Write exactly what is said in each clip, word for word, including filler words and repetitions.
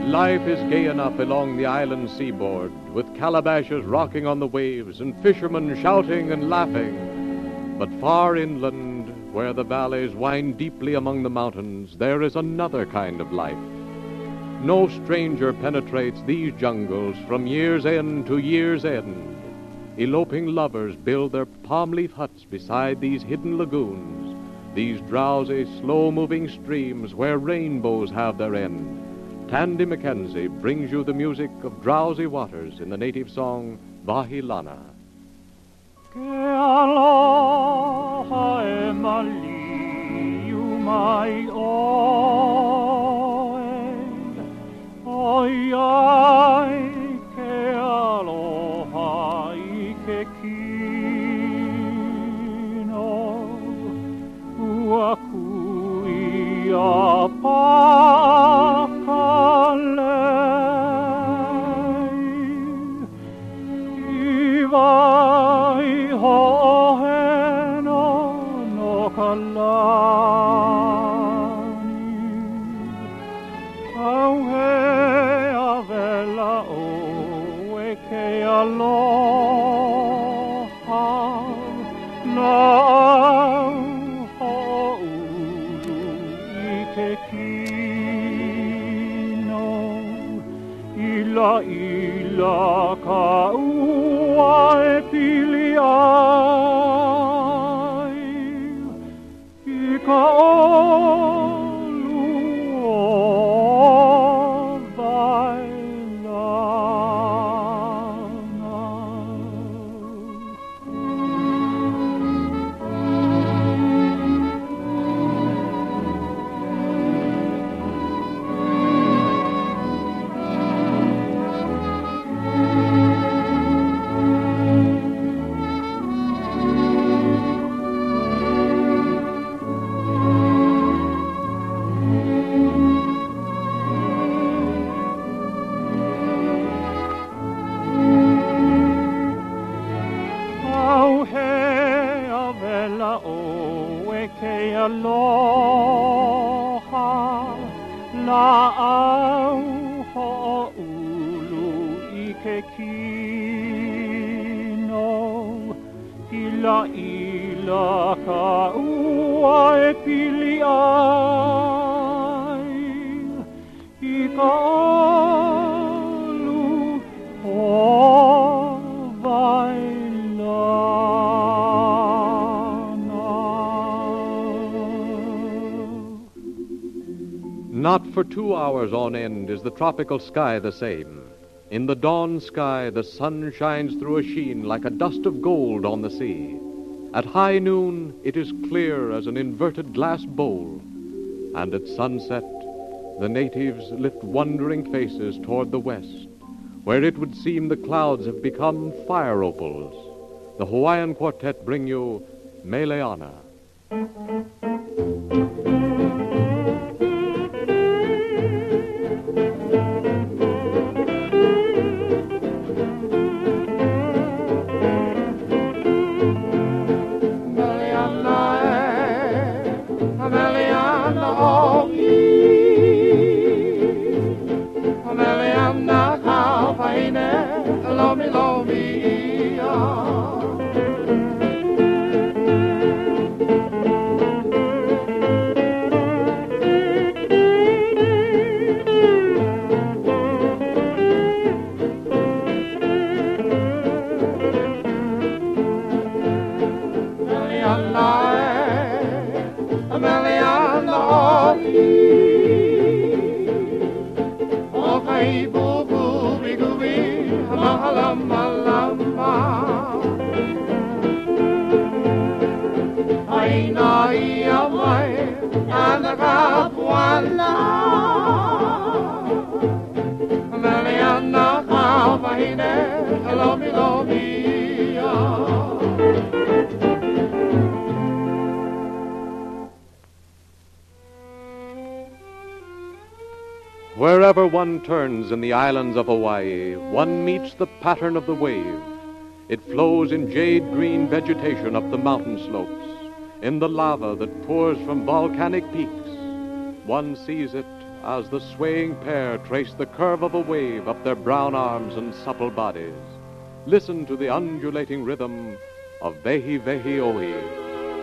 Life is gay enough along the island seaboard, with calabashes rocking on the waves and fishermen shouting and laughing. But far inland, where the valleys wind deeply among the mountains, there is another kind of life. No stranger penetrates these jungles from year's end to year's end. Eloping lovers build their palm leaf huts beside these hidden lagoons, these drowsy, slow-moving streams where rainbows have their end. Tandy Mackenzie brings you the music of drowsy waters in the native song, Vahilana. Ke aloha e maliu mai oe, oi ai ke aloha i ke kino, ua kui a pakalei, i vai hoheno no kalani, au he a vela o e ke aloha, na au ho'ulu i ke kino, ila ila ka ua e pili ai, i ka olu o Vailana. Au he a vela o e ke aloha, la au ho'ulu i ke kino, ila ila ka ua e pili ai, i ka olu o Not for two hours on end is the tropical sky the same. In the dawn sky, the sun shines through a sheen like a dust of gold on the sea. At high noon, it is clear as an inverted glass bowl. And at sunset, the natives lift wondering faces toward the west, where it would seem the clouds have become fire opals. The Hawaiian Quartet bring you Meleana. Wherever one turns in the islands of Hawaii, one meets the pattern of the wave. It flows in jade-green vegetation up the mountain slopes, in the lava that pours from volcanic peaks. One sees it as the swaying pair trace the curve of a wave up their brown arms and supple bodies. Listen to the undulating rhythm of Vehi Vehi Ohi.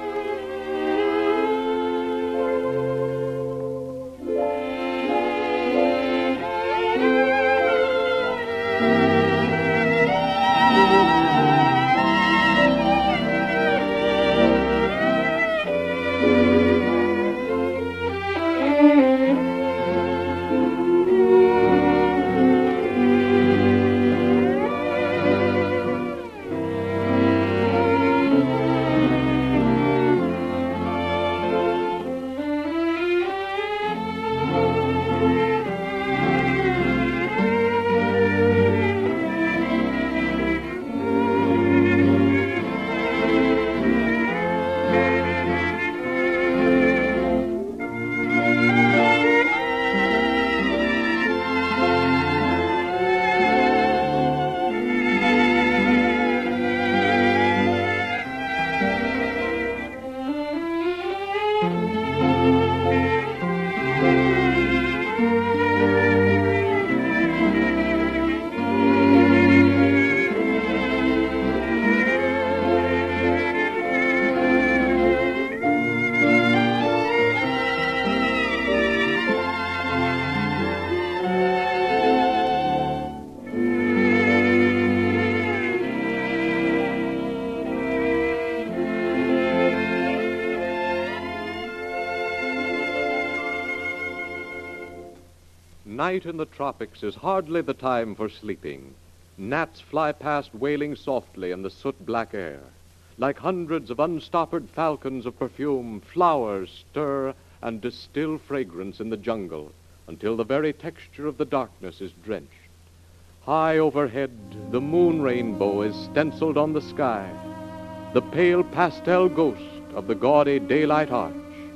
Night in the tropics is hardly the time for sleeping. Gnats fly past wailing softly in the soot-black air. Like hundreds of unstoppered falcons of perfume, flowers stir and distill fragrance in the jungle until the very texture of the darkness is drenched. High overhead, the moon rainbow is stenciled on the sky, the pale pastel ghost of the gaudy daylight arch.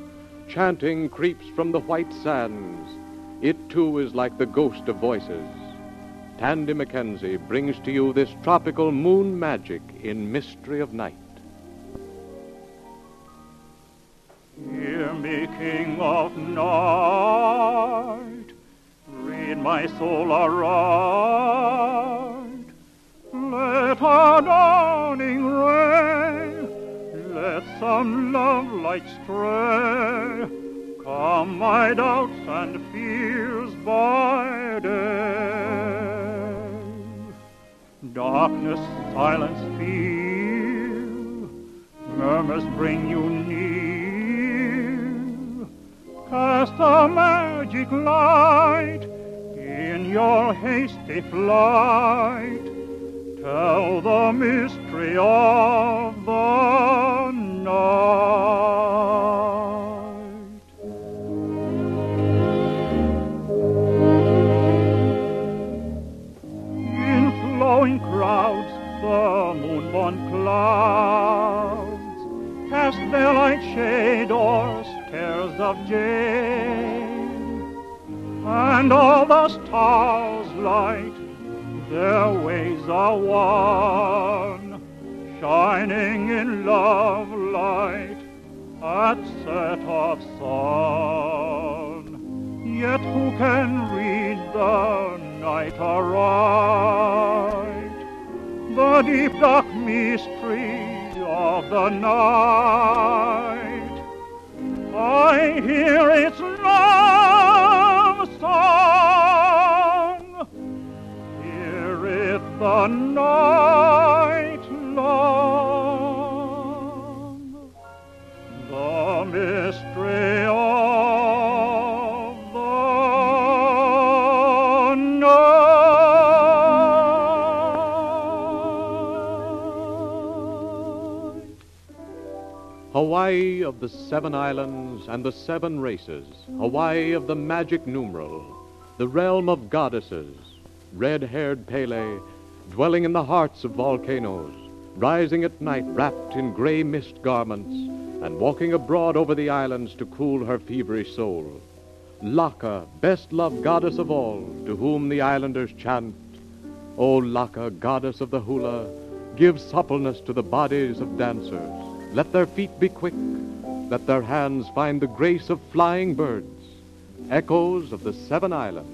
Chanting creeps from the white sands. It, too, is like the ghost of voices. Tandy Mackenzie brings to you this tropical moon magic in Mystery of Night. Hear me, King of Night, read my soul aright. Let our dawning ray, let some love light stray. Calm my doubts and fears by day. Darkness, silence feel, murmurs bring you near. Cast a magic light in your hasty flight. Tell the mystery of the night. In crowds, the moon-born clouds cast their light shade o'er stairs of jade, and all the stars light their ways are one, shining in love light at set of sun. Yet who can read the night aright, the deep dark mystery of the night? I hear its love song, heareth the night long, the mystery of Hawaii of the seven islands and the seven races, Hawaii of the magic numeral, the realm of goddesses, red-haired Pele, dwelling in the hearts of volcanoes, rising at night wrapped in gray mist garments, and walking abroad over the islands to cool her feverish soul. Laka, best-loved goddess of all, to whom the islanders chant, O Laka, goddess of the hula, give suppleness to the bodies of dancers. Let their feet be quick, let their hands find the grace of flying birds. Echoes of the Seven Islands.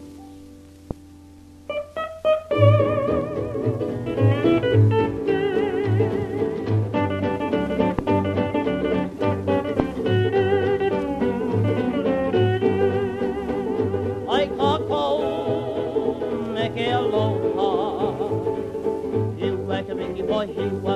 He